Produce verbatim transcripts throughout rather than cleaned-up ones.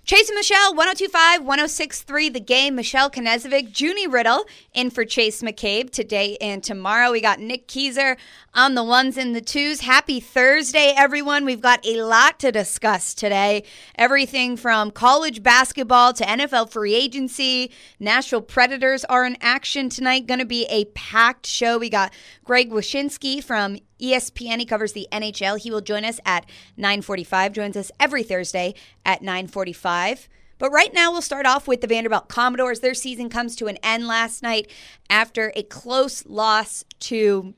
Chase and Michelle, one oh two point five, one oh six point three The Game. Michelle Knezovic, Junie Riddle in for Chase McCabe today and tomorrow. We got Nick Keyser on the ones and the twos. Happy Thursday, everyone. We've got a lot to discuss today. Everything from college basketball to N F L free agency. Nashville Predators are in action tonight. Going to be a packed show. We got Greg Wyshynski from E S P N. He covers the N H L. He will join us at nine forty-five. Joins us every Thursday at nine forty-five. But right now, we'll start off with the Vanderbilt Commodores. Their season comes to an end last night after a close loss to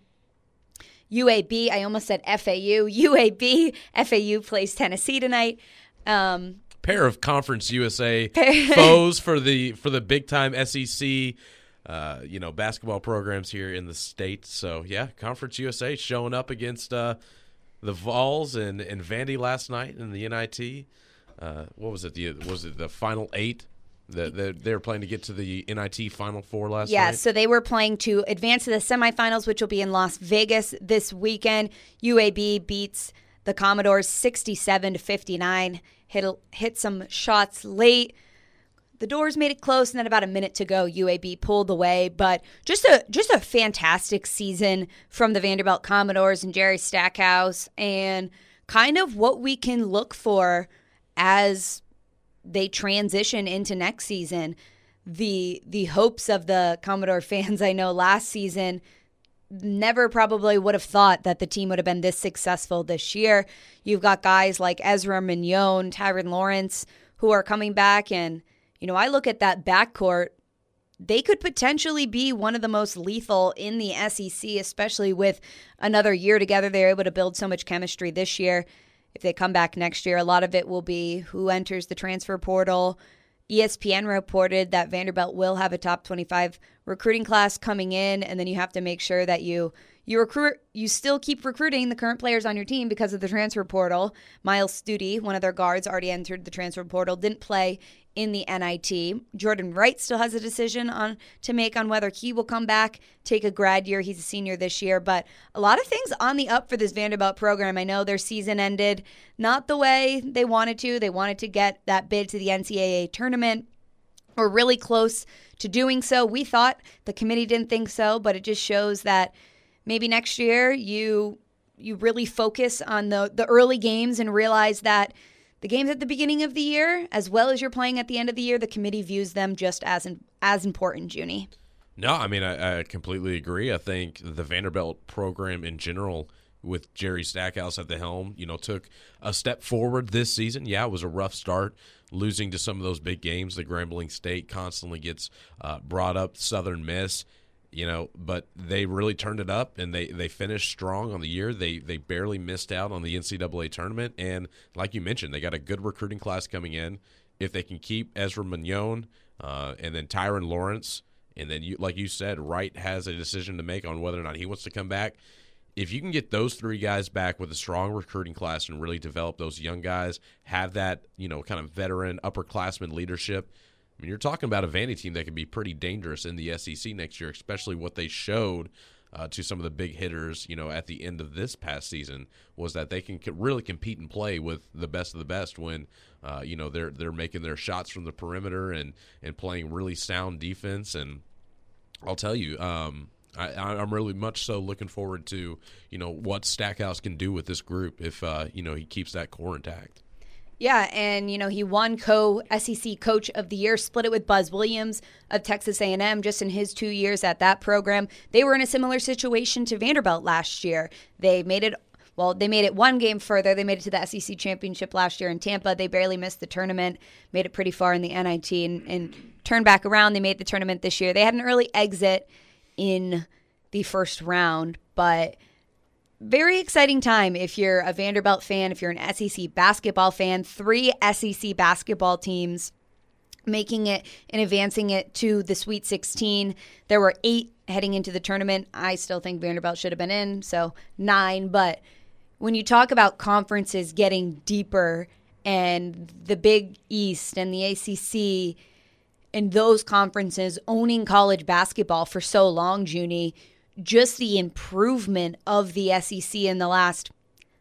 U A B. I almost said F A U. U A B. F A U plays Tennessee tonight. Um, Pair of Conference U S A foes for the for the big time S E C. Uh, you know, basketball programs here in the state. So, yeah, Conference U S A showing up against uh, the Vols and, and Vandy last night in the N I T. Uh, what was it? The, was it the Final Eight? The, the, they were playing to get to the N I T Final Four last yeah, night? Yeah, so they were playing to advance to the semifinals, which will be in Las Vegas this weekend. U A B beats the Commodores sixty-seven to fifty-nine. Hit, hit some shots late. The Doors made it close, and then about a minute to go, U A B pulled away. But just a just a fantastic season from the Vanderbilt Commodores and Jerry Stackhouse, and kind of what we can look for as they transition into next season. The the hopes of the Commodore fans, I know last season, never probably would have thought that the team would have been this successful this year. You've got guys like Ezra Mignon, Tyron Lawrence, who are coming back, and you know, I look at that backcourt, they could potentially be one of the most lethal in the S E C, especially with another year together. They're able to build so much chemistry this year. If they come back next year, a lot of it will be who enters the transfer portal. E S P N reported that Vanderbilt will have a top twenty-five recruiting class coming in, and then you have to make sure that you you recruit, you still keep recruiting the current players on your team because of the transfer portal. Miles Studi, one of their guards, already entered the transfer portal, didn't play in the N I T. Jordan Wright still has a decision on to make on whether he will come back, take a grad year. He's a senior this year, but a lot of things on the up for this Vanderbilt program. I know their season ended not the way they wanted to. They wanted to get that bid to the N C double A tournament. We're really close to doing so. We thought, the committee didn't think so, but it just shows that maybe next year you you really focus on the, the early games and realize that the games at the beginning of the year, as well as you're playing at the end of the year, the committee views them just as in, as important, Junie. No, I mean, I, I completely agree. I think the Vanderbilt program in general, with Jerry Stackhouse at the helm, you know, took a step forward this season. Yeah, it was a rough start, losing to some of those big games. The Grambling State constantly gets uh, brought up, Southern Miss. You know, but they really turned it up, and they, they finished strong on the year. They they barely missed out on the N C double A tournament, and like you mentioned, they got a good recruiting class coming in. If they can keep Ezra Mignon uh, and then Tyron Lawrence, and then, you, like you said, Wright has a decision to make on whether or not he wants to come back. If you can get those three guys back with a strong recruiting class and really develop those young guys, have that, you know, kind of veteran upperclassman leadership, I mean, you're talking about a Vandy team that could be pretty dangerous in the S E C next year, especially what they showed uh, to some of the big hitters, you know, at the end of this past season, was that they can co- really compete and play with the best of the best when, uh, you know, they're they're making their shots from the perimeter and, and playing really sound defense. And I'll tell you, um, I, I'm really much so looking forward to, you know, what Stackhouse can do with this group if, uh, you know, he keeps that core intact. Yeah, and, you know, he won co-S E C Coach of the Year, split it with Buzz Williams of Texas A and M just in his two years at that program. They were in a similar situation to Vanderbilt last year. They made it, well, they made it one game further. They made it to the S E C Championship last year in Tampa. They barely missed the tournament, made it pretty far in the N I T, and, and turned back around. They made the tournament this year. They had an early exit in the first round, but very exciting time if you're a Vanderbilt fan, if you're an S E C basketball fan. Three S E C basketball teams making it and advancing it to the Sweet sixteen. There were eight heading into the tournament. I still think Vanderbilt should have been in, so nine. But when you talk about conferences getting deeper and the Big East and the A C C and those conferences owning college basketball for so long, Junie, just the improvement of the S E C in the last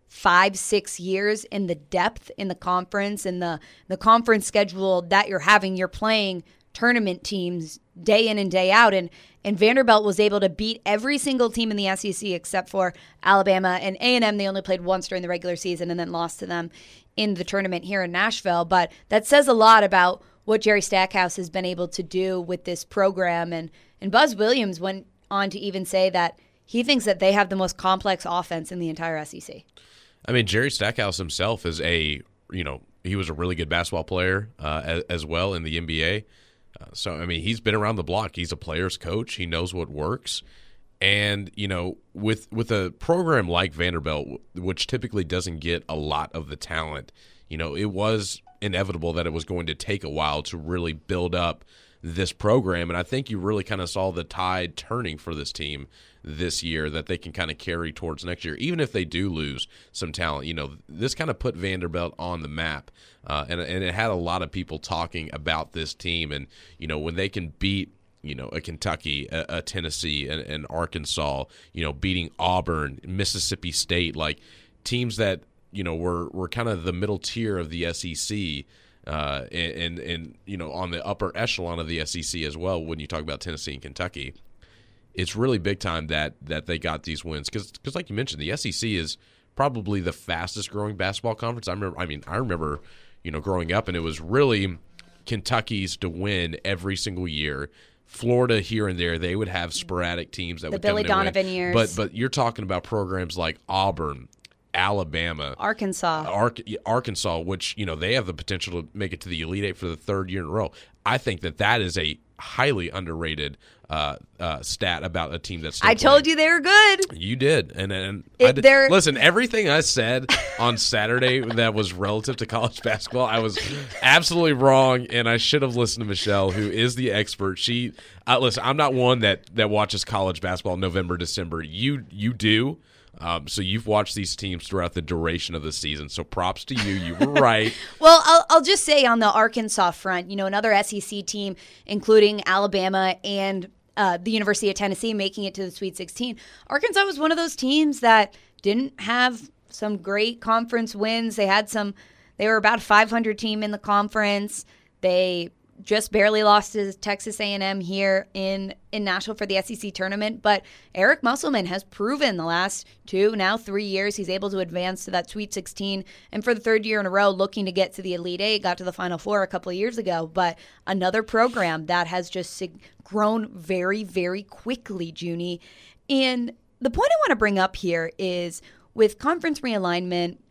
five, six years in the depth in the conference and the, the conference schedule that you're having. You're playing tournament teams day in and day out. And, and Vanderbilt was able to beat every single team in the S E C except for Alabama and A and M. They only played once during the regular season and then lost to them in the tournament here in Nashville. But that says a lot about what Jerry Stackhouse has been able to do with this program. And, and Buzz Williams went on to even say that he thinks that they have the most complex offense in the entire S E C. I mean, Jerry Stackhouse himself is a, you know, he was a really good basketball player uh, as, as well in the N B A. Uh, so, I mean, he's been around the block. He's a player's coach. He knows what works. And, you know, with with a program like Vanderbilt, which typically doesn't get a lot of the talent, you know, it was inevitable that it was going to take a while to really build up this program. And I think you really kind of saw the tide turning for this team this year that they can kind of carry towards next year, even if they do lose some talent. You know, this kind of put Vanderbilt on the map, uh, and, and it had a lot of people talking about this team. And, you know, when they can beat, you know, a Kentucky, a, a Tennessee, and, and Arkansas, you know, beating Auburn, Mississippi State, like teams that, you know, were, were kind of the middle tier of the S E C, uh, and, and, and, you know, on the upper echelon of the S E C as well when you talk about Tennessee and Kentucky. It's really big time that that they got these wins because, because like you mentioned, the S E C is probably the fastest growing basketball conference. I remember, I mean, I remember, you know, growing up, and it was really Kentucky's to win every single year. Florida here and there, they would have sporadic teams that the would Billy come in Donovan and win. years. But but you're talking about programs like Auburn, Alabama, Arkansas, Ar- Arkansas, which, you know, they have the potential to make it to the Elite Eight for the third year in a row. I think that that is a highly underrated uh, uh, stat about a team that's still I playing. told you they were good. You did. And, and It- I did. they're- Listen, everything I said on Saturday that was relative to college basketball, I was absolutely wrong, and I should have listened to Michelle, who is the expert. She uh, listen, I'm not one that, that watches college basketball November, December. You you do. Um, so you've watched these teams throughout the duration of the season. So props to you. You were right. Well, I'll, I'll just say on the Arkansas front, you know, another S E C team, including Alabama and uh, the University of Tennessee, making it to the Sweet sixteen. Arkansas was one of those teams that didn't have some great conference wins. They had some, they were about a five hundred team in the conference. They just barely lost to Texas A and M here in, in Nashville for the S E C tournament. But Eric Musselman has proven the last two, now three years, he's able to advance to that Sweet sixteen. And for the third year in a row, looking to get to the Elite Eight, got to the Final Four a couple of years ago. But another program that has just sig- grown very, very quickly, Junie. And the point I want to bring up here is with conference realignment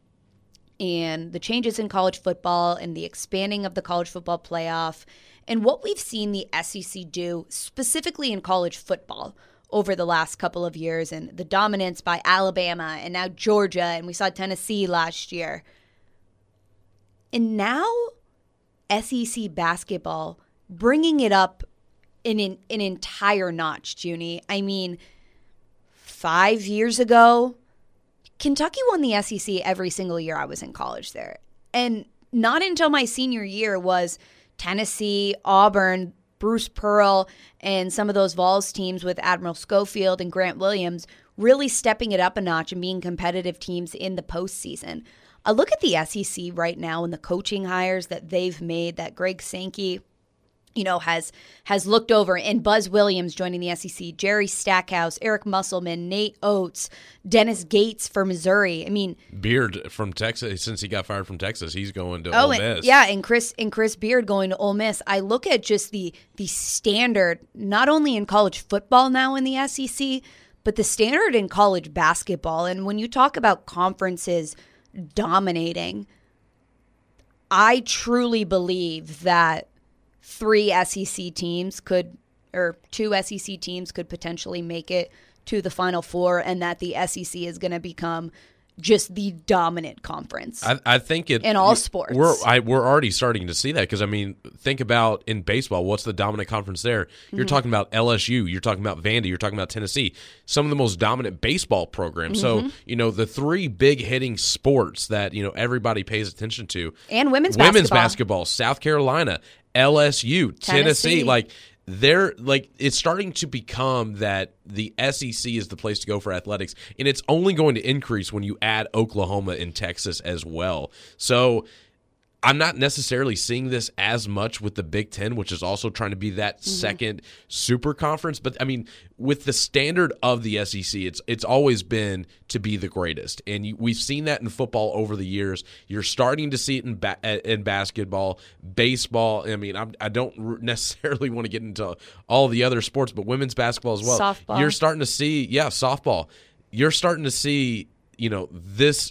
and the changes in college football and the expanding of the college football playoff and what we've seen the S E C do specifically in college football over the last couple of years and the dominance by Alabama and now Georgia, and we saw Tennessee last year. And now S E C basketball bringing it up in an, an entire notch, Junie. I mean, five years ago, Kentucky won the S E C every single year I was in college there. And not until my senior year was Tennessee, Auburn, Bruce Pearl, and some of those Vols teams with Admiral Schofield and Grant Williams really stepping it up a notch and being competitive teams in the postseason. I look at the S E C right now and the coaching hires that they've made, that Greg Sankey, you know, has has looked over, and Buzz Williams joining the S E C, Jerry Stackhouse, Eric Musselman, Nate Oates, Dennis Gates for Missouri. I mean, Beard from Texas, since he got fired from Texas, he's going to oh, Ole and, Miss. yeah, and Chris and Chris Beard going to Ole Miss. I look at just the the standard, not only in college football now in the S E C, but the standard in college basketball. And when you talk about conferences dominating, I truly believe that three S E C teams could, or two S E C teams could potentially make it to the Final Four, and that the S E C is going to become just the dominant conference. I, I think it in all sports. We're I, we're already starting to see that because I mean, think about in baseball, what's the dominant conference there? You're mm-hmm. talking about L S U, you're talking about Vandy, you're talking about Tennessee, some of the most dominant baseball programs. Mm-hmm. So you know the three big hitting sports that you know everybody pays attention to, and women's women's basketball, basketball South Carolina, L S U, Tennessee, Tennessee. like. they're like it's starting to become that the S E C is the place to go for athletics, and it's only going to increase when you add Oklahoma and Texas as well. So I'm not necessarily seeing this as much with the Big Ten, which is also trying to be that mm-hmm. second super conference. But, I mean, with the standard of the S E C, it's it's always been to be the greatest. And you, we've seen that in football over the years. You're starting to see it in ba- in basketball, baseball. I mean, I'm, I don't necessarily want to get into all the other sports, but women's basketball as well. Softball. You're starting to see, yeah, softball. You're starting to see, you know, this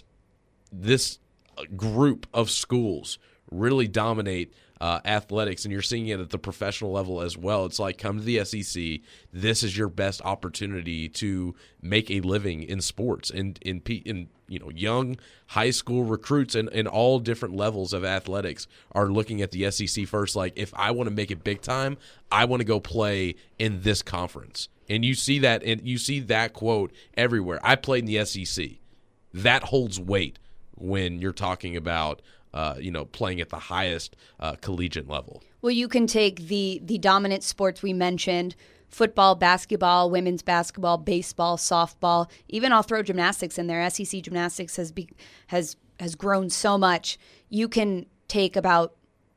this – group of schools really dominate uh, athletics, and you're seeing it at the professional level as well. It's like, come to the S E C. This is your best opportunity to make a living in sports, and in, in, in you know young high school recruits and, and all different levels of athletics are looking at the S E C first. Like, if I want to make it big time, I want to go play in this conference. And you see that, and you see that quote everywhere. I played in the S E C. That holds weight when you're talking about, uh, you know, playing at the highest uh, collegiate level. Well, you can take the the dominant sports we mentioned, football, basketball, women's basketball, baseball, softball. Even I'll throw gymnastics in there. S E C gymnastics has be, has has grown so much. You can take about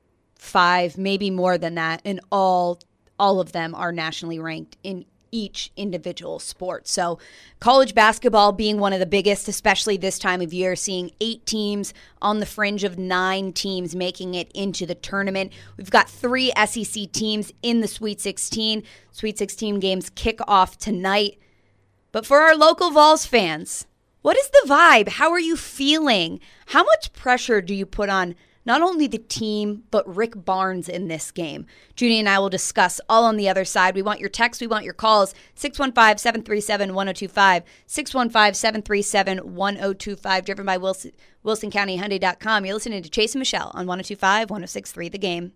five, maybe more than that, and all all of them are nationally ranked in each individual sport. So college basketball being one of the biggest, especially this time of year, seeing eight teams on the fringe of nine teams making it into the tournament. We've got three S E C teams in the Sweet sixteen. Sweet sixteen games kick off tonight. But for our local Vols fans, what is the vibe? How are you feeling? How much pressure do you put on not only the team, but Rick Barnes in this game? Judy and I will discuss all on the other side. We want your texts. We want your calls. six one five, seven three seven, one oh two five. six one five, seven three seven, one oh two five. Driven by Wilson, Wilson County Hyundai dot com. You're listening to Chase and Michelle on one oh two five, one oh six three The Game.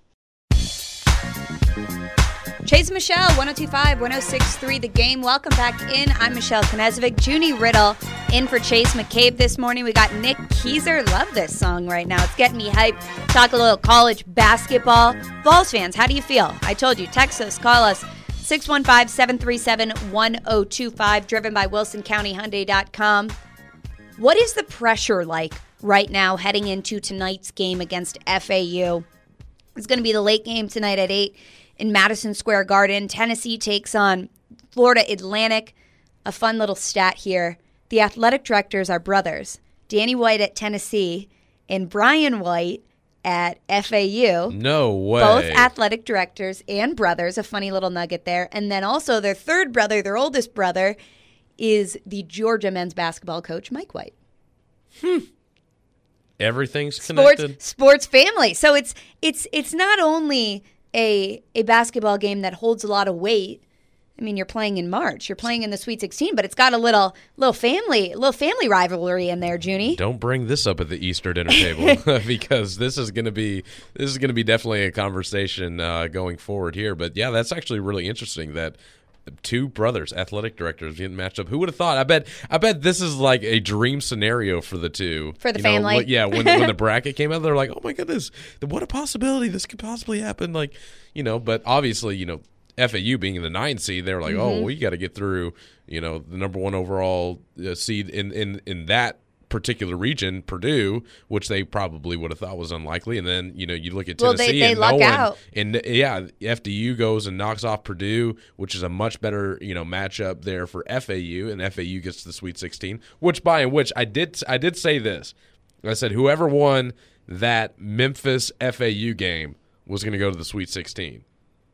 Chase and Michelle, one oh two five, one oh six three The Game. Welcome back in. I'm Michelle Knezovic. Junie Riddle in for Chase McCabe this morning. We got Nick Keyser. Love this song right now. It's getting me hyped. Talk a little college basketball. Vols fans, how do you feel? I told you, text us, call us. six one five, seven three seven, one oh two five. Driven by Wilson County Hyundai dot com. What is the pressure like right now heading into tonight's game against F A U? It's going to be the late game tonight at eight. In Madison Square Garden. Tennessee takes on Florida Atlantic. A fun little stat here. The athletic directors are brothers. Danny White at Tennessee and Brian White at F A U. No way. Both athletic directors and brothers. A funny little nugget there. And then also their third brother, their oldest brother, is the Georgia men's basketball coach, Mike White. Hmm. Everything's connected. Sports, sports family. So it's it's it's not only a a basketball game that holds a lot of weight. I mean, you're playing in March. You're playing in the Sweet sixteen, but it's got a little little family little family rivalry in there, Junie. Don't bring this up at the Easter dinner table because this is going to be this is going to be definitely a conversation uh, going forward here. But yeah, that's actually really interesting that two brothers, athletic directors, getting matched up. Who would have thought? I bet. I bet this is like a dream scenario for the two. For the you family. Know, yeah. When when the bracket came out, they're like, "Oh my goodness, what a possibility! This could possibly happen." Like, you know, but obviously, you know, F A U being in the nine seed, they were like, mm-hmm. "Oh, we got to get through." You know, the number one overall uh, seed in in in that particular region, Purdue, which they probably would have thought was unlikely, and then you know you look at Tennessee well, they, they and luck no one, out. and yeah, F D U goes and knocks off Purdue, which is a much better you know matchup there for F A U, and F A U gets to the Sweet sixteen. Which by and which I did I did say this, I said whoever won that Memphis F A U game was going to go to the Sweet sixteen,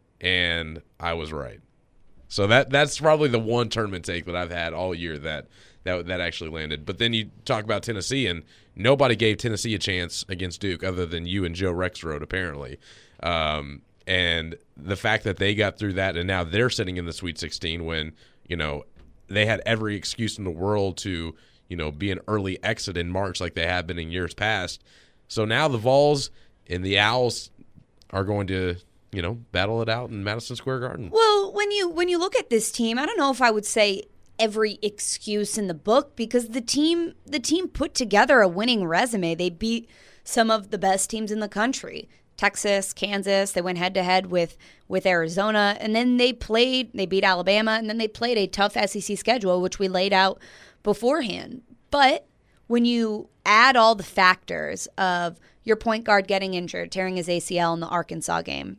and I was right. So that that's probably the one tournament take that I've had all year that. That that actually landed. But then you talk about Tennessee, and nobody gave Tennessee a chance against Duke other than you and Joe Rexrode, apparently. Um, and the fact that they got through that, and now they're sitting in the Sweet sixteen when, you know, they had every excuse in the world to, you know, be an early exit in March like they have been in years past. So now the Vols and the Owls are going to, you know, battle it out in Madison Square Garden. Well, when you when you look at this team, I don't know if I would say every excuse in the book because the team the team put together a winning resume. They beat some of the best teams in the country. Texas, Kansas. They went head-to-head with, with Arizona. And then they played, they beat Alabama, and then they played a tough S E C schedule, which we laid out beforehand. But when you add all the factors of your point guard getting injured, tearing his A C L in the Arkansas game,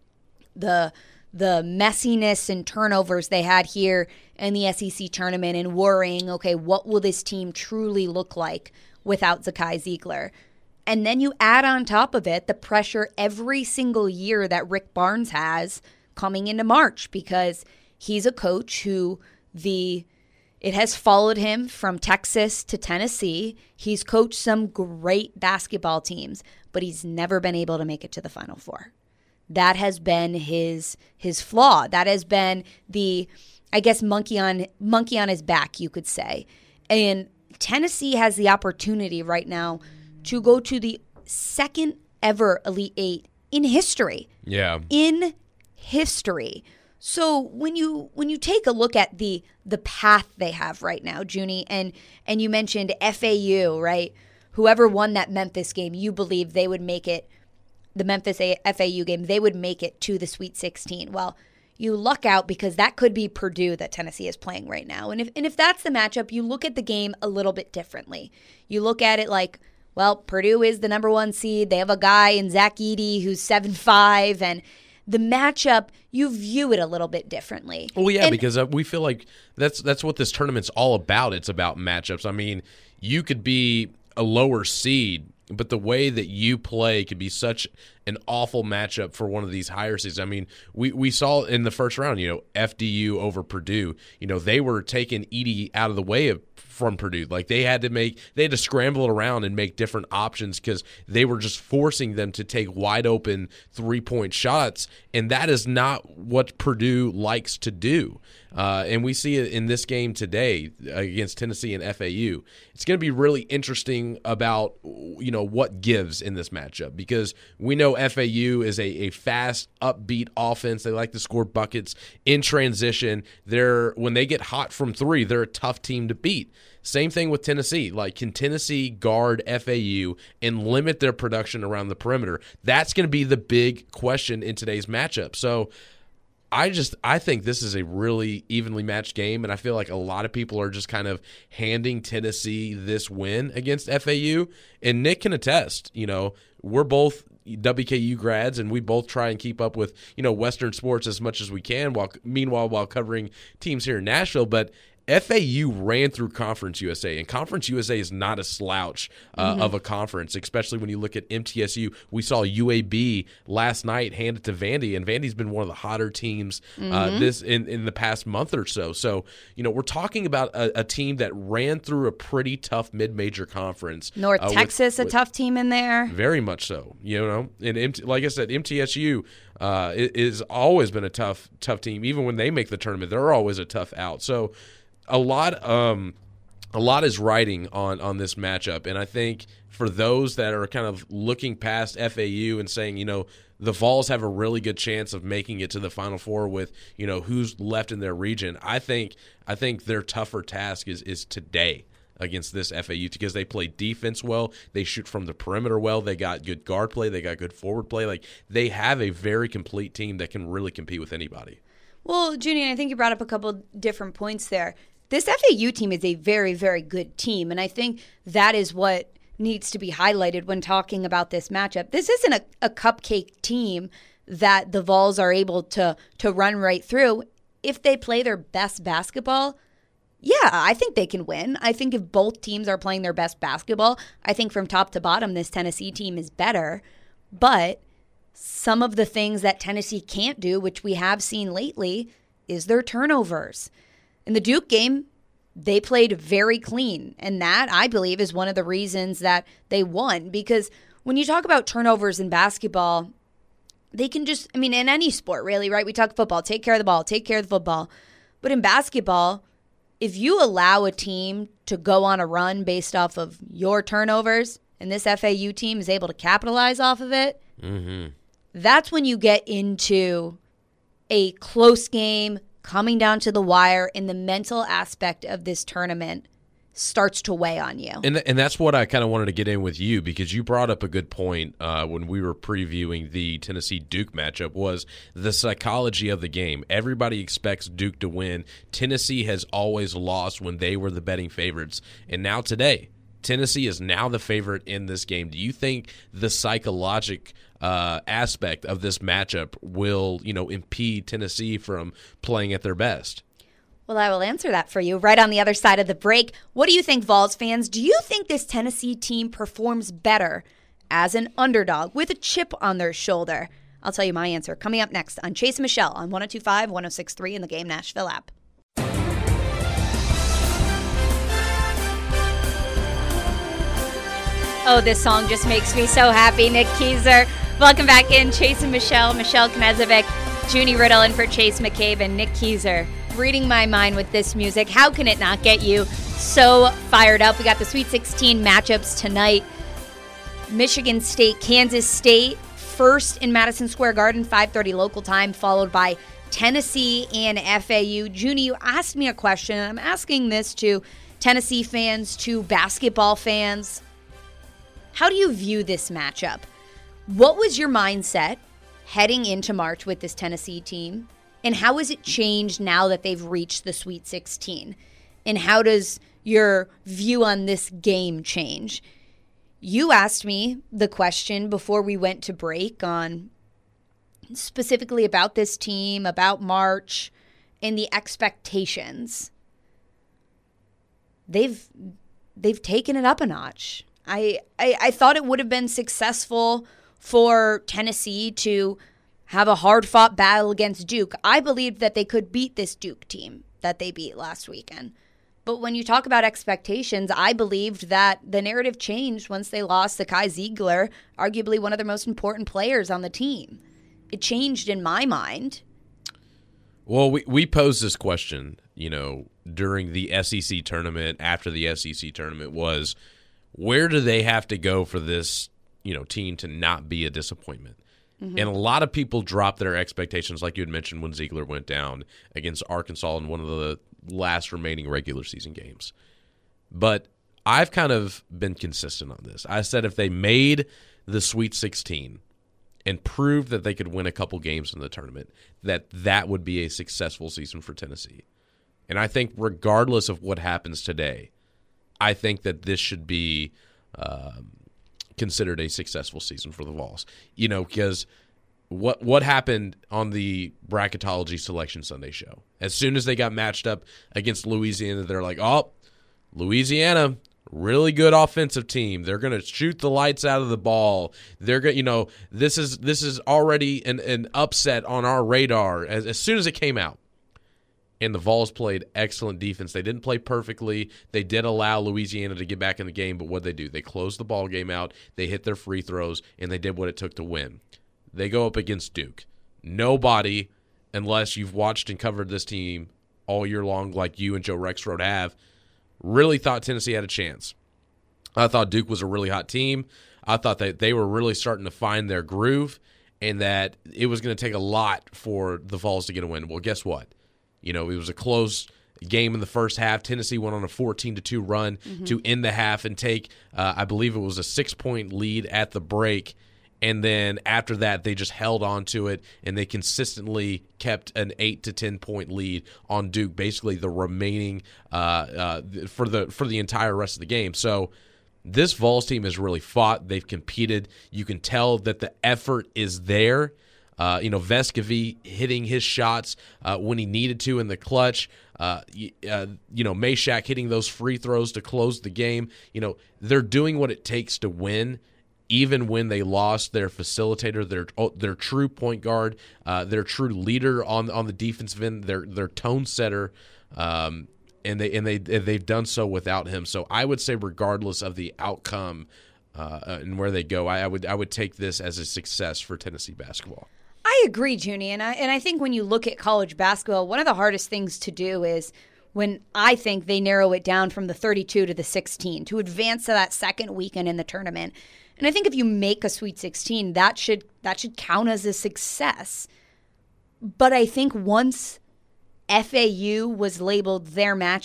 the the messiness and turnovers they had here in the S E C tournament, and worrying, okay, what will this team truly look like without Zakai Ziegler? And then you add on top of it the pressure every single year that Rick Barnes has coming into March, because he's a coach who the it has followed him from Texas to Tennessee. He's coached some great basketball teams, but he's never been able to make it to the Final Four. That has been his his flaw. That has been the, I guess, monkey on monkey on his back, you could say. And Tennessee has the opportunity right now to go to the second ever Elite Eight in history. Yeah. In history. So when you when you take a look at the the path they have right now, Junie, and and you mentioned F A U, right? Whoever won that Memphis game, you believe they would make it, the Memphis F A U game, they would make it to the Sweet sixteen. Well, you luck out, because that could be Purdue that Tennessee is playing right now. And if and if that's the matchup, you look at the game a little bit differently. You look at it like, well, Purdue is the number one seed. They have a guy in Zach Edey who's seven five, and the matchup, you view it a little bit differently. Well, yeah, and, because uh, we feel like that's that's what this tournament's all about. It's about matchups. I mean, you could be a lower seed, but the way that you play could be such an awful matchup for one of these higher seeds. I mean, we, we saw in the first round, you know, F D U over Purdue. You know, they were taking Edey out of the way of from Purdue. Like, they had to make they had to scramble it around and make different options, because they were just forcing them to take wide open three-point shots, and that is not what Purdue likes to do. Uh, and we see it in this game today against Tennessee and F A U. It's going to be really interesting about, you know, what gives in this matchup, because we know F A U is a, a fast, upbeat offense. They like to score buckets in transition. They're when they get hot from three, they're a tough team to beat. Same thing with Tennessee. Like, can Tennessee guard F A U and limit their production around the perimeter? That's going to be the big question in today's matchup. So I just I think this is a really evenly matched game, and I feel like a lot of people are just kind of handing Tennessee this win against F A U. And Nick can attest, you know, we're both W K U grads, and we both try and keep up with, you know, Western sports as much as we can, while meanwhile while covering teams here in Nashville. But F A U ran through Conference U S A, and Conference U S A is not a slouch uh, mm-hmm. of a conference, especially when you look at M T S U. We saw U A B last night hand it to Vandy, and Vandy's been one of the hotter teams mm-hmm. uh, this in, in the past month or so. So, you know, we're talking about a, a team that ran through a pretty tough mid-major conference. North uh, Texas, with, a with, tough team in there. Very much so, you know. And M T, like I said, M T S U uh, is always been a tough, tough team. Even when they make the tournament, they're always a tough out. So, A lot, um, a lot is riding on, on this matchup, and I think for those that are kind of looking past F A U and saying, you know, the Vols have a really good chance of making it to the Final Four with, you know, who's left in their region, I think I think their tougher task is is today against this F A U, because they play defense well, they shoot from the perimeter well, they got good guard play, they got good forward play. Like, they have a very complete team that can really compete with anybody. Well, Junie, I think you brought up a couple different points there. This F A U team is a very, very good team, and I think that is what needs to be highlighted when talking about this matchup. This isn't a, a cupcake team that the Vols are able to to run right through. If they play their best basketball, yeah, I think they can win. I think if both teams are playing their best basketball, I think from top to bottom, this Tennessee team is better. But some of the things that Tennessee can't do, which we have seen lately, is their turnovers. In the Duke game, they played very clean, and that, I believe, is one of the reasons that they won, because when you talk about turnovers in basketball, they can just, I mean, in any sport, really, right? We talk football, take care of the ball, take care of the football. But in basketball, if you allow a team to go on a run based off of your turnovers, and this F A U team is able to capitalize off of it, mm-hmm. that's when you get into a close game, coming down to the wire, in the mental aspect of this tournament starts to weigh on you. And and that's what I kind of wanted to get in with you, because you brought up a good point uh, when we were previewing the Tennessee-Duke matchup, was the psychology of the game. Everybody expects Duke to win. Tennessee has always lost when they were the betting favorites. And now today, Tennessee is now the favorite in this game. Do you think the psychologic uh, aspect of this matchup will, you know, impede Tennessee from playing at their best? Well, I will answer that for you right on the other side of the break. What do you think, Vols fans? Do you think this Tennessee team performs better as an underdog with a chip on their shoulder? I'll tell you my answer coming up next on Chase and Michelle on one oh two point five, one oh six point three in the Game Nashville app. Oh, this song just makes me so happy. Nick Keyser. Welcome back in. Chase and Michelle, Michelle Knezovic, Junie Riddle in for Chase McCabe, and Nick Keyser. Reading my mind with this music. How can it not get you so fired up? We got the Sweet sixteen matchups tonight. Michigan State, Kansas State, first in Madison Square Garden, five thirty local time, followed by Tennessee and F A U. Junie, you asked me a question, and I'm asking this to Tennessee fans, to basketball fans. How do you view this matchup? What was your mindset heading into March with this Tennessee team? And how has it changed now that they've reached the Sweet sixteen? And how does your view on this game change? You asked me the question before we went to break on specifically about this team, about March, and the expectations. They've they've taken it up a notch. I I, I thought it would have been successful for Tennessee to have a hard-fought battle against Duke. I believed that they could beat this Duke team that they beat last weekend. But when you talk about expectations, I believed that the narrative changed once they lost to Kai Ziegler, arguably one of their most important players on the team. It changed in my mind. Well, we, we posed this question, you know, during the S E C tournament, after the S E C tournament, was where do they have to go for this, you know, team to not be a disappointment? Mm-hmm. And a lot of people dropped their expectations, like you had mentioned, when Ziegler went down against Arkansas in one of the last remaining regular season games. But I've kind of been consistent on this. I said if they made the Sweet sixteen and proved that they could win a couple games in the tournament, that that would be a successful season for Tennessee. And I think regardless of what happens today, I think that this should be um, considered a successful season for the Vols. You know, because what what happened on the Bracketology Selection Sunday show? As soon as they got matched up against Louisiana, they're like, oh, Louisiana, really good offensive team. They're going to shoot the lights out of the ball. They're going, you know, this is this is already an, an upset on our radar as, as soon as it came out. And the Vols played excellent defense. They didn't play perfectly. They did allow Louisiana to get back in the game, but what did they do? They closed the ball game out. They hit their free throws, and they did what it took to win. They go up against Duke. Nobody, unless you've watched and covered this team all year long like you and Joe Rexrode have, really thought Tennessee had a chance. I thought Duke was a really hot team. I thought that they were really starting to find their groove and that it was going to take a lot for the Vols to get a win. Well, guess what? You know, it was a close game in the first half. Tennessee went on a fourteen to two run mm-hmm. to end the half and take, uh, I believe it was a six-point lead at the break. And then after that, they just held on to it, and they consistently kept an eight to ten point lead on Duke, basically the remaining uh, uh, for the for the entire rest of the game. So this Vols team has really fought. They've competed. You can tell that the effort is there. Uh, you know, Vescovi hitting his shots uh, when he needed to in the clutch. Uh, uh, you know, Meshack hitting those free throws to close the game. You know, they're doing what it takes to win, even when they lost their facilitator, their their true point guard, uh, their true leader on on the defensive end, their their tone setter, um, and they and they they've done so without him. So I would say, regardless of the outcome uh, and where they go, I, I would I would take this as a success for Tennessee basketball. I agree, Junie, and I and I think when you look at college basketball, one of the hardest things to do is when I think they narrow it down from the thirty-two to the sixteen to advance to that second weekend in the tournament. And I think if you make a Sweet sixteen, that should that should count as a success. But I think once F A U was labeled their matchup,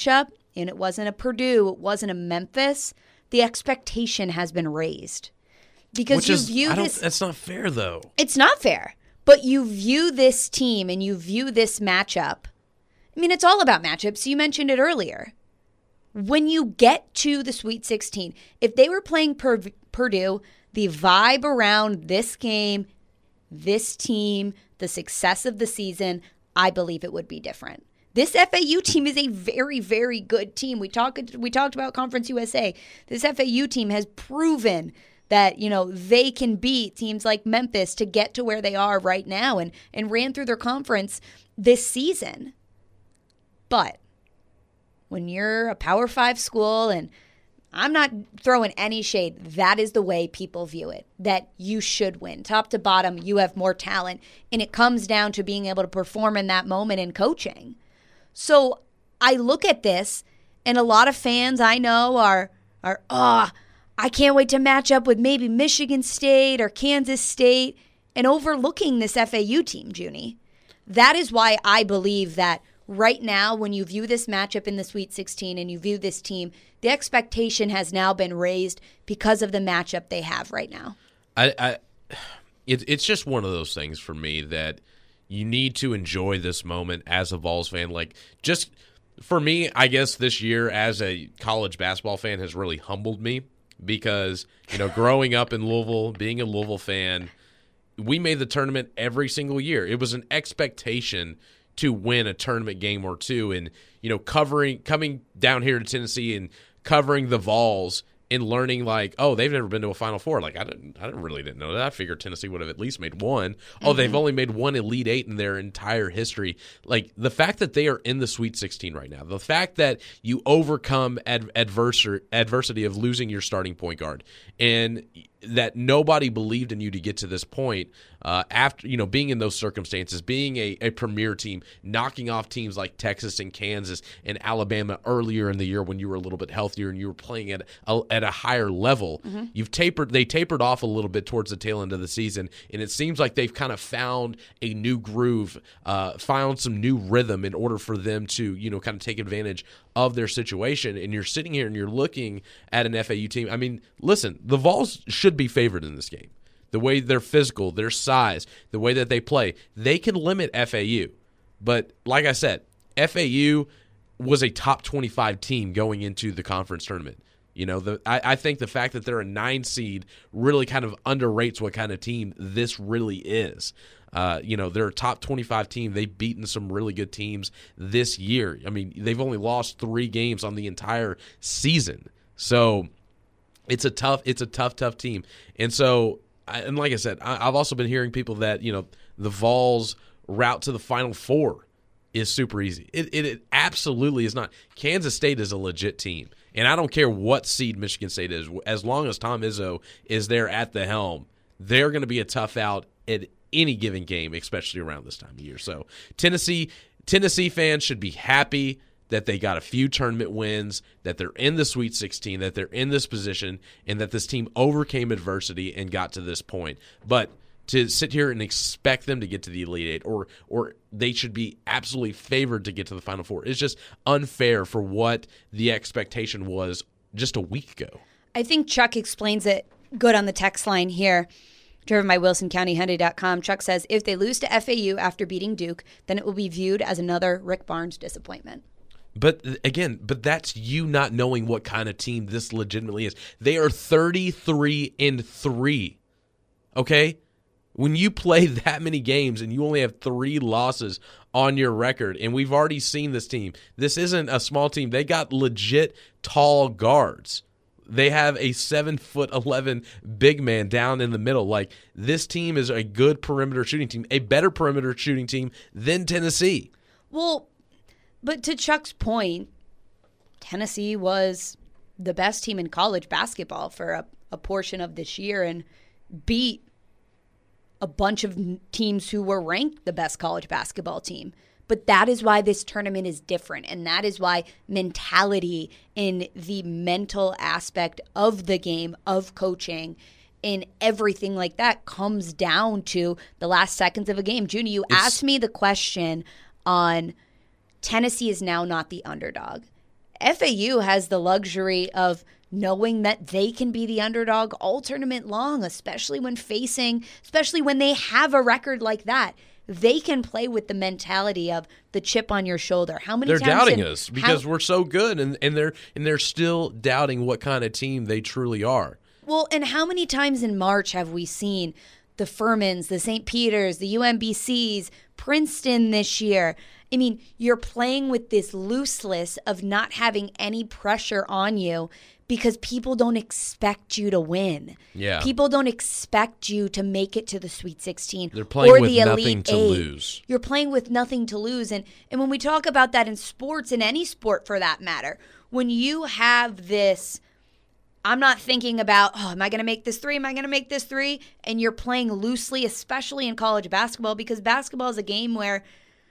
and it wasn't a Purdue, it wasn't a Memphis, the expectation has been raised. Because Which you is, view I don't, this. That's not fair, though. It's not fair. But you view this team and you view this matchup. I mean, it's all about matchups. You mentioned it earlier. When you get to the Sweet sixteen, if they were playing per- Purdue, the vibe around this game, this team, the success of the season, I believe it would be different. This F A U team is a very, very good team. We talked we talked about Conference U S A. This F A U team has proven that, you know, they can beat teams like Memphis to get to where they are right now and, and ran through their conference this season. But when you're a Power Five school, and I'm not throwing any shade, that is the way people view it, that you should win. Top to bottom, you have more talent, and it comes down to being able to perform in that moment in coaching. So I look at this, and a lot of fans I know are, are oh, I can't wait to match up with maybe Michigan State or Kansas State, and overlooking this F A U team, Junie. That is why I believe that right now, when you view this matchup in the Sweet sixteen and you view this team, the expectation has now been raised because of the matchup they have right now. I, I it, it's just one of those things for me that you need to enjoy this moment as a Vols fan. Like, just for me, I guess this year as a college basketball fan has really humbled me because, you know, growing up in Louisville, being a Louisville fan, we made the tournament every single year. It was an expectation to win a tournament game or two, and, you know, covering coming down here to Tennessee and covering the Vols and learning, like, oh, they've never been to a Final Four. Like, I didn't, I didn't really didn't know that. I figured Tennessee would have at least made one. Mm-hmm. Oh, they've only made one Elite Eight in their entire history. Like, the fact that they are in the Sweet sixteen right now, the fact that you overcome ad- adversar- adversity of losing your starting point guard, and that nobody believed in you to get to this point, uh, after, you know, being in those circumstances, being a, a premier team, knocking off teams like Texas and Kansas and Alabama earlier in the year when you were a little bit healthier and you were playing at a, at a higher level. Mm-hmm. You've tapered, they tapered off a little bit towards the tail end of the season, and it seems like they've kind of found a new groove, uh, found some new rhythm in order for them to, you know, kind of take advantage of their situation. And you're sitting here and you're looking at an F A U team. I mean, listen, the Vols should be favored in this game. The way they're physical, their size, the way that they play, they can limit F A U. But like I said, F A U was a top twenty-five team going into the conference tournament. You know, the I, I think the fact that they're a nine seed really kind of underrates what kind of team this really is. Uh, you know, they're a top twenty-five team. They've beaten some really good teams this year. I mean, they've only lost three games on the entire season. So it's a tough, it's a tough, tough team. And so, I, and like I said, I, I've also been hearing people that, you know, the Vols' route to the Final Four is super easy. It, it, it absolutely is not. Kansas State is a legit team. And I don't care what seed Michigan State is. As long as Tom Izzo is there at the helm, they're going to be a tough out at any given game, especially around this time of year. So Tennessee Tennessee fans should be happy that they got a few tournament wins, that they're in the Sweet sixteen, that they're in this position, and that this team overcame adversity and got to this point. But to sit here and expect them to get to the Elite Eight, or or they should be absolutely favored to get to the Final Four, is just unfair for what the expectation was just a week ago. I think Chuck explains it good on the text line here, driven by Wilson County Hyundai dot com. Chuck says, if they lose to F A U after beating Duke, then it will be viewed as another Rick Barnes disappointment. But again, but that's you not knowing what kind of team this legitimately is. They are thirty-three and three. Okay? When you play that many games and you only have three losses on your record, and we've already seen this team, this isn't a small team. They got legit tall guards. They have a seven foot eleven big man down in the middle. Like, this team is a good perimeter shooting team, a better perimeter shooting team than Tennessee. Well, but to Chuck's point, Tennessee was the best team in college basketball for a, a portion of this year and beat a bunch of teams who were ranked the best college basketball team. But that is why this tournament is different, and that is why mentality in the mental aspect of the game, of coaching, and everything like that comes down to the last seconds of a game. Junie, you it's, asked me the question on Tennessee is now not the underdog. F A U has the luxury of knowing that they can be the underdog all tournament long, especially when facing, especially when they have a record like that. They can play with the mentality of the chip on your shoulder. How many they're times doubting in, us because how, we're so good, and, and they're and they're still doubting what kind of team they truly are. Well, and how many times in March have we seen the Furmans, the Saint Peters, the U M B Cs, Princeton this year? I mean, you're playing with this looseness of not having any pressure on you because people don't expect you to win. Yeah. People don't expect you to make it to the Sweet sixteen. They're playing or with the nothing Elite to Eight. lose. You're playing with nothing to lose. And, and when we talk about that in sports, in any sport for that matter, when you have this, I'm not thinking about, oh, am I going to make this three? Am I going to make this three? And you're playing loosely, especially in college basketball, because basketball is a game where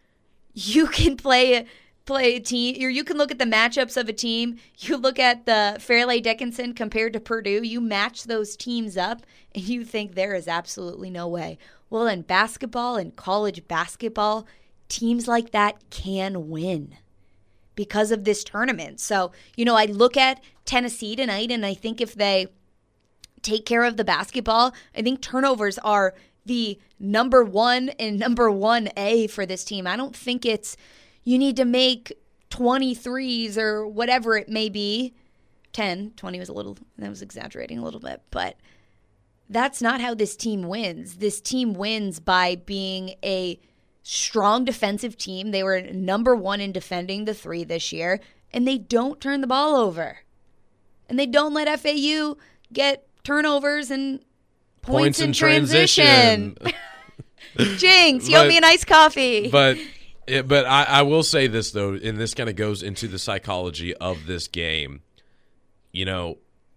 you can play play a team, or you can look at the matchups of a team. You look at the Fairleigh Dickinson compared to Purdue. You match those teams up, and you think there is absolutely no way. Well, in basketball and college basketball, teams like that can win because of this tournament. So, you know, I look at Tennessee tonight, and I think if they take care of the basketball, I think turnovers are the number one and number one A for this team. I don't think it's you need to make twenty-threes or whatever it may be. ten, twenty was a little, that was exaggerating a little bit, but that's not how this team wins. This team wins by being a strong defensive team. They were number one in defending the three this year, and they don't turn the ball over. And they don't let F A U get turnovers and points, Points in in transition. transition. Jinx, you owe But- me an iced coffee. But it, but I, I will say this, though, and this kind of goes into the psychology of this game. You know,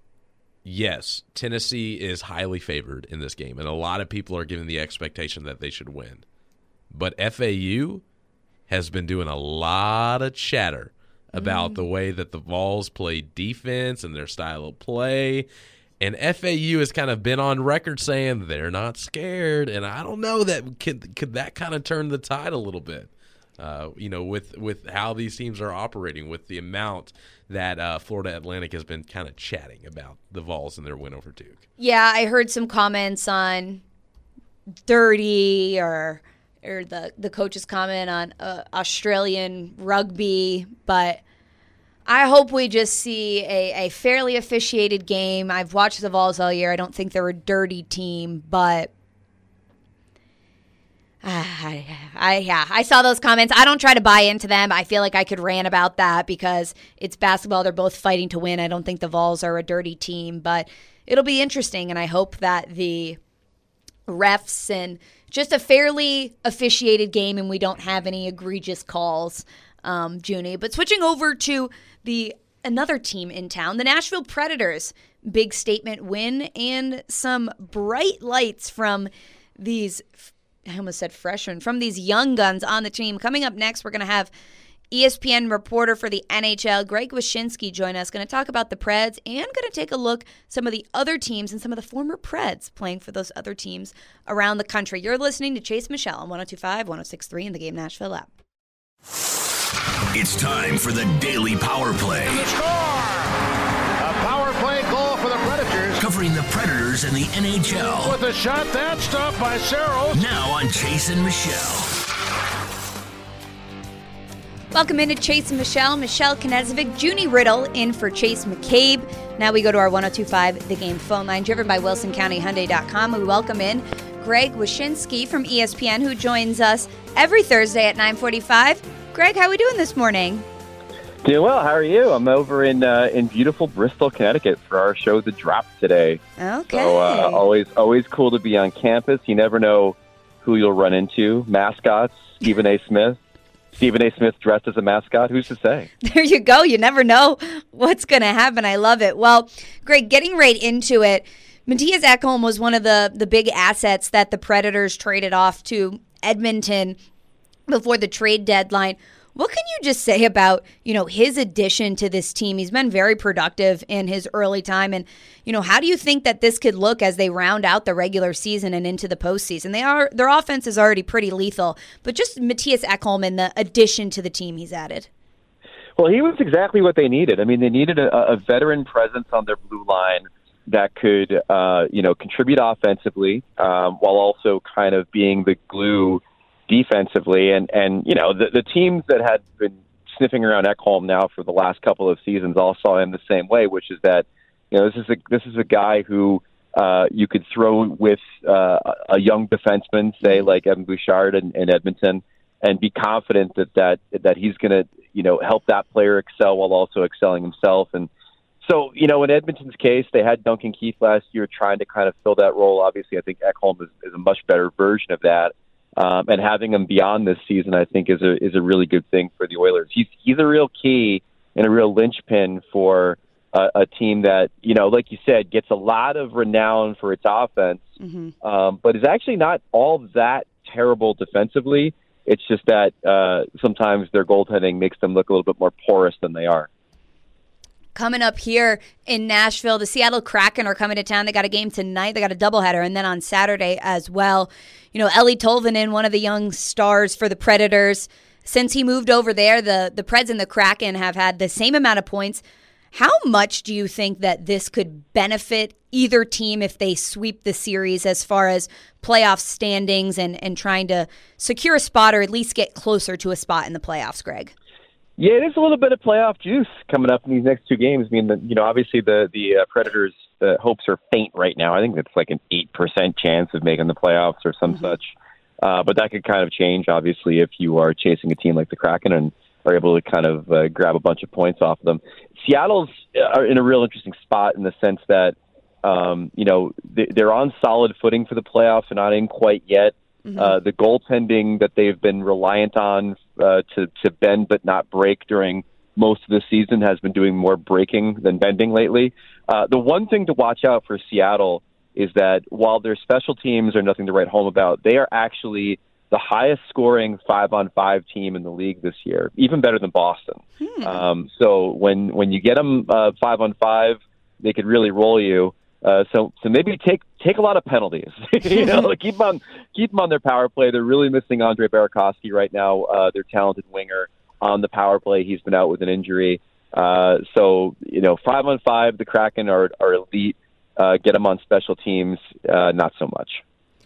yes, Tennessee is highly favored in this game, and a lot of people are giving the expectation that they should win. But F A U has been doing a lot of chatter about mm. the way that the Vols play defense and their style of play. And F A U has kind of been on record saying they're not scared. And I don't know that could, could that kind of turn the tide a little bit, uh, you know, with, with how these teams are operating, with the amount that uh, Florida Atlantic has been kind of chatting about the Vols and their win over Duke. Yeah, I heard some comments on dirty or or the, the coach's comment on uh, Australian rugby, but I hope we just see a, a fairly officiated game. I've watched the Vols all year. I don't think they're a dirty team, but uh, I, I, yeah, I saw those comments. I don't try to buy into them. I feel like I could rant about that because it's basketball. They're both fighting to win. I don't think the Vols are a dirty team, but it'll be interesting, and I hope that the refs and just a fairly officiated game and we don't have any egregious calls, um, Junie. But switching over to the another team in town, the Nashville Predators, big statement win and some bright lights from these, I almost said freshmen, from these young guns on the team. Coming up next, we're going to have E S P N reporter for the N H L, Greg Wyshynski, join us. Going to talk about the Preds and going to take a look some of the other teams and some of the former Preds playing for those other teams around the country. You're listening to Chase Michelle on one oh two point five, one oh six point three in the Game Nashville app. It's time for the Daily Power Play. The score! A power play goal for the Predators. Covering the Predators and the N H L. With a shot, that stopped by Saros. Now on Chase and Michelle. Welcome into Chase and Michelle. Michelle Knezovic, Junie Riddle in for Chase McCabe. Now we go to our one oh two point five The Game phone line, driven by Wilson County Hyundai dot com. We welcome in Greg Wyshynski from E S P N, who joins us every Thursday at nine forty-five. Greg, how are we doing this morning? Doing well. How are you? I'm over in uh, in beautiful Bristol, Connecticut for our show, The Drop, today. Okay. So uh, always always cool to be on campus. You never know who you'll run into. Mascots, Stephen A. Smith. Stephen A. Smith dressed as a mascot. Who's to say? There you go. You never know what's going to happen. I love it. Well, Greg, getting right into it, Mattias Ekholm was one of the, the big assets that the Predators traded off to Edmonton before the trade deadline. What can you just say about, you know, his addition to this team? He's been very productive in his early time. And, you know, how do you think that this could look as they round out the regular season and into the postseason? They are their offense is already pretty lethal, but just Mattias Ekholm and the addition to the team he's added. Well, he was exactly what they needed. I mean, they needed a, a veteran presence on their blue line that could, uh, you know, contribute offensively um, while also kind of being the glue defensively. And, and you know, the, the teams that had been sniffing around Ekholm now for the last couple of seasons all saw him the same way, which is that, you know, this is a, this is a guy who uh, you could throw with uh, a young defenseman, say like Evan Bouchard in, in Edmonton, and be confident that that, that he's going to, you know, help that player excel while also excelling himself. And so, you know, in Edmonton's case, they had Duncan Keith last year trying to kind of fill that role. Obviously, I think Ekholm is, is a much better version of that. Um, and having him beyond this season, I think, is a is a really good thing for the Oilers. He's he's a real key and a real linchpin for a, a team that, you know, like you said, gets a lot of renown for its offense, mm-hmm. um, but is actually not all that terrible defensively. It's just that uh, sometimes their goaltending makes them look a little bit more porous than they are. Coming up here in Nashville, the Seattle Kraken are coming to town. They got a game tonight. They got a doubleheader, and then on Saturday as well. You know, Ellie Tolvanen, one of the young stars for the Predators. Since he moved over there, the, the Preds and the Kraken have had the same amount of points. How much do you think that this could benefit either team if they sweep the series as far as playoff standings and, and trying to secure a spot or at least get closer to a spot in the playoffs, Greg? Yeah, there's a little bit of playoff juice coming up in these next two games. I mean, the, you know, obviously the the uh, Predators' uh, hopes are faint right now. I think it's like an eight percent chance of making the playoffs or some mm-hmm. such. Uh, but that could kind of change, obviously, if you are chasing a team like the Kraken and are able to kind of uh, grab a bunch of points off of them. Seattle's are in a real interesting spot in the sense that, um, you know, they, they're on solid footing for the playoffs. They're not in quite yet. Mm-hmm. Uh, the goaltending that they've been reliant on uh, to, to bend but not break during most of the season has been doing more breaking than bending lately. Uh, the one thing to watch out for Seattle is that while their special teams are nothing to write home about, they are actually the highest scoring five-on-five team in the league this year, even better than Boston. Hmm. Um, so when when you get them uh, five-on-five, they could really roll you. Uh, so, so maybe take take a lot of penalties. you know, keep them on keep them on their power play. They're really missing Andre Burakovsky right now. Uh, their talented winger on the power play. He's been out with an injury. Uh, so you know, five on five, the Kraken are are elite. Uh, get them on special teams, uh, not so much.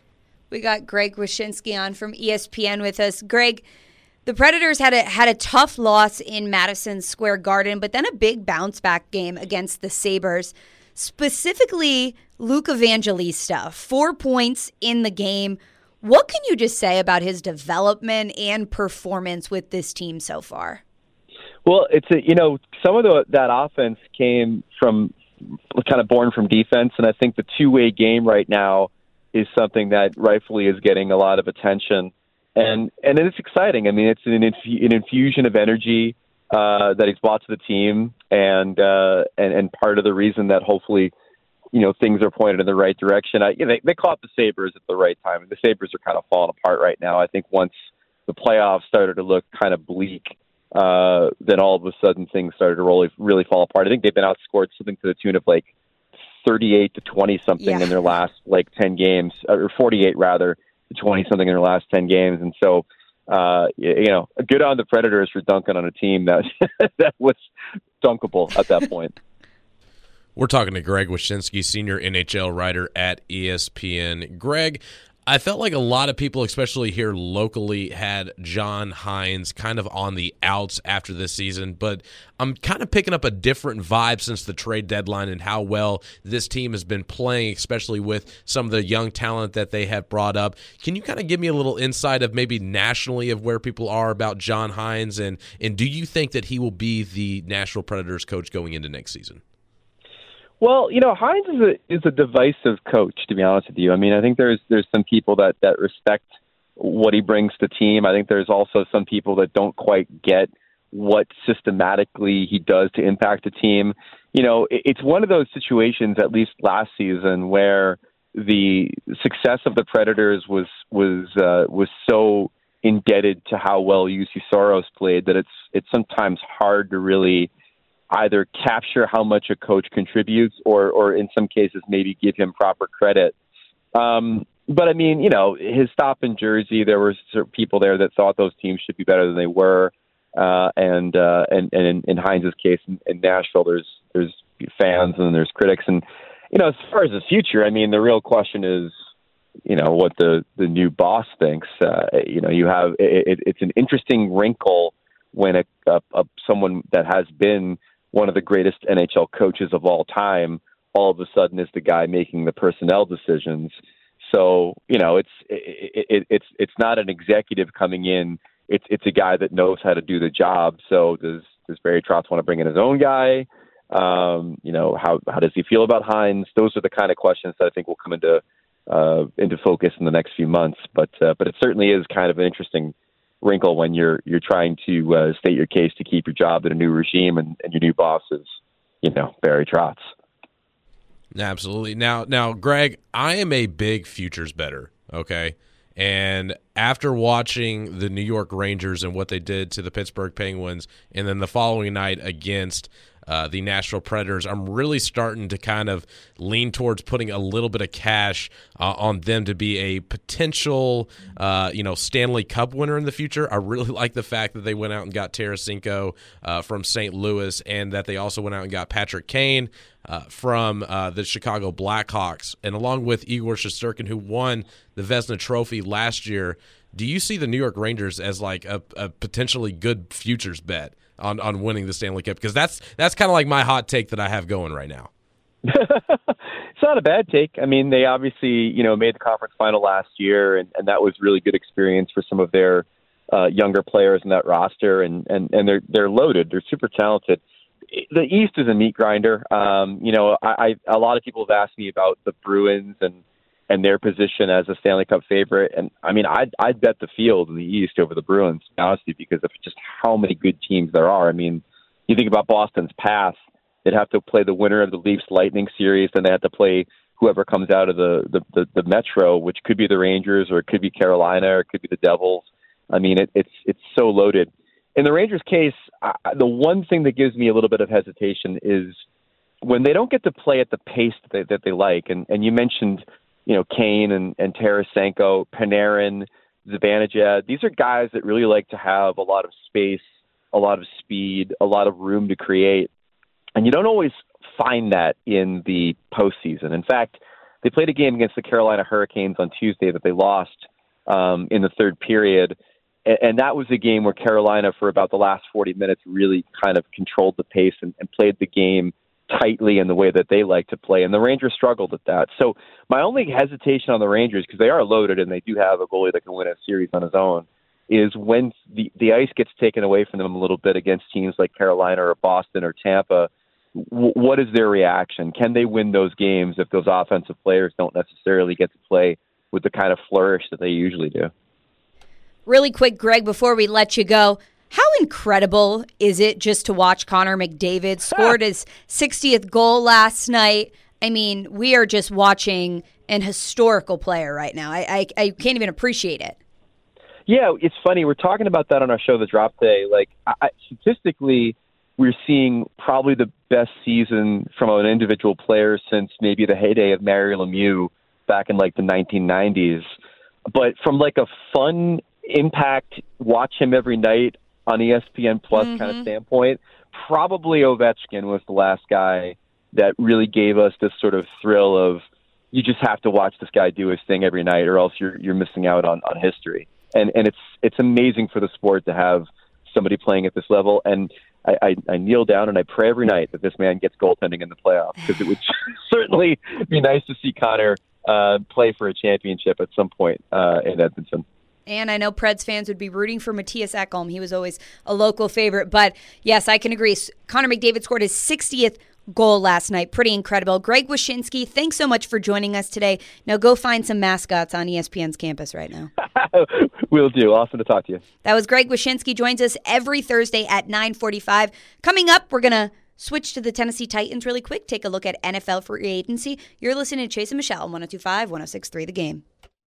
We got Greg Wyshynski on from E S P N with us. Greg, the Predators had a had a tough loss in Madison Square Garden, but then a big bounce back game against the Sabres. Specifically, Luke Evangelista, four points in the game. What can you just say about his development and performance with this team so far? Well, it's a, you know, some of the, that offense came from kind of born from defense, and I think the two-way game right now is something that rightfully is getting a lot of attention, and and it's exciting. I mean, it's an, inf- an infusion of energy uh, that he's brought to the team, and uh, and and part of the reason that hopefully, you know, things are pointed in the right direction. I, you know, they, they caught the Sabres at the right time, and the Sabres are kind of falling apart right now. I think once the playoffs started to look kind of bleak, uh, then all of a sudden things started to really, really fall apart. I think they've been outscored something to the tune of like thirty-eight to twenty something yeah. in their last like ten games, or forty-eight rather, to twenty something in their last ten games. And so, uh, you know, good on the Predators for dunking on a team that that was dunkable at that point. We're talking to Greg Wyshynski, senior N H L writer at E S P N. Greg, I felt like a lot of people, especially here locally, had John Hynes kind of on the outs after this season, but I'm kind of picking up a different vibe since the trade deadline and how well this team has been playing, especially with some of the young talent that they have brought up. Can you kind of give me a little insight of maybe nationally of where people are about John Hynes, and, and do you think that he will be the Nashville Predators coach going into next season? Well, you know, Hynes is a is a divisive coach, to be honest with you. I mean, I think there's there's some people that, that respect what he brings to the team. I think there's also some people that don't quite get what systematically he does to impact the team. You know, it, it's one of those situations, at least last season, where the success of the Predators was was uh, was so indebted to how well U C Soros played that it's it's sometimes hard to really either capture how much a coach contributes or, or in some cases, maybe give him proper credit. Um, but I mean, you know, his stop in Jersey, there were people there that thought those teams should be better than they were. Uh, and, uh, and and in, in Hines' case, in, in Nashville, there's there's fans and there's critics. And, you know, as far as the future, I mean, the real question is, you know, what the, the new boss thinks. Uh, you know, you have it, it's an interesting wrinkle when a, a, a someone that has been one of the greatest N H L coaches of all time all of a sudden is the guy making the personnel decisions. So, you know, it's it, it, it's it's not an executive coming in. It's it's a guy that knows how to do the job. So does does Barry Trotz want to bring in his own guy? Um, you know, how how does he feel about Hines? Those are the kind of questions that I think will come into uh, into focus in the next few months. But uh, but it certainly is kind of an interesting wrinkle when you're you're trying to uh, state your case to keep your job in a new regime, and, and your new boss is, you know, Barry Trotz. Absolutely. Now, now, Greg, I am a big futures bettor, okay? And after watching the New York Rangers and what they did to the Pittsburgh Penguins, and then the following night against uh, the Nashville Predators, I'm really starting to kind of lean towards putting a little bit of cash uh, on them to be a potential, uh, you know, Stanley Cup winner in the future. I really like the fact that they went out and got Tarasenko uh, from Saint Louis, and that they also went out and got Patrick Kane Uh, from uh, the Chicago Blackhawks, and along with Igor Shesterkin, who won the Vezina Trophy last year. Do you see the New York Rangers as like a, a potentially good futures bet on, on winning the Stanley Cup? Because that's that's kind of like my hot take that I have going right now. It's not a bad take. I mean, they obviously, you know, made the conference final last year, and, and that was really good experience for some of their uh, younger players in that roster, and, and, and they're they're loaded. They're super talented. The East is a meat grinder. Um, you know, I, I a lot of people have asked me about the Bruins and, and their position as a Stanley Cup favorite, and I mean, I'd I'd bet the field in the East over the Bruins, honestly, because of just how many good teams there are. I mean, you think about Boston's path; they'd have to play the winner of the Leafs Lightning series, then they have to play whoever comes out of the the, the, the Metro, which could be the Rangers, or it could be Carolina, or it could be the Devils. I mean, it, it's it's so loaded. In the Rangers' case, I, the one thing that gives me a little bit of hesitation is when they don't get to play at the pace that they, that they like. And, and you mentioned, you know, Kane and, and Tarasenko, Panarin, Zibanejad. These are guys that really like to have a lot of space, a lot of speed, a lot of room to create. And you don't always find that in the postseason. In fact, they played a game against the Carolina Hurricanes on Tuesday that they lost um, in the third period. And that was a game where Carolina, for about the last forty minutes, really kind of controlled the pace and, and played the game tightly in the way that they like to play. And the Rangers struggled at that. So my only hesitation on the Rangers, because they are loaded and they do have a goalie that can win a series on his own, is when the, the ice gets taken away from them a little bit against teams like Carolina or Boston or Tampa. W- what is their reaction? Can they win those games if those offensive players don't necessarily get to play with the kind of flourish that they usually do? Really quick, Greg, before we let you go, how incredible is it just to watch Connor McDavid scored his sixtieth goal last night? I mean, we are just watching an historical player right now. I, I, I can't even appreciate it. Yeah, it's funny. We're talking about that on our show, The Drop Day. Like, I, statistically, we're seeing probably the best season from an individual player since maybe the heyday of Mario Lemieux back in, like, the nineteen nineties. But from, like, a fun impact, watch him every night on E S P N Plus mm-hmm. kind of standpoint, probably Ovechkin was the last guy that really gave us this sort of thrill of you just have to watch this guy do his thing every night, or else you're you're missing out on, on history. And and it's it's amazing for the sport to have somebody playing at this level. And I, I, I kneel down and I pray every night that this man gets goaltending in the playoffs, because it would certainly be nice to see Connor uh, play for a championship at some point uh, in Edmonton. And I know Preds fans would be rooting for Matthias Ekholm. He was always a local favorite. But, yes, I can agree. Connor McDavid scored his sixtieth goal last night. Pretty incredible. Greg Wyshynski, thanks so much for joining us today. Now go find some mascots on E S P N's campus right now. Will do. Awesome to talk to you. That was Greg Wyshynski. Joins us every Thursday at nine forty-five. Coming up, we're going to switch to the Tennessee Titans really quick. Take a look at N F L free agency. You're listening to Chase and Michelle on one oh two point five, one oh six point three The Game.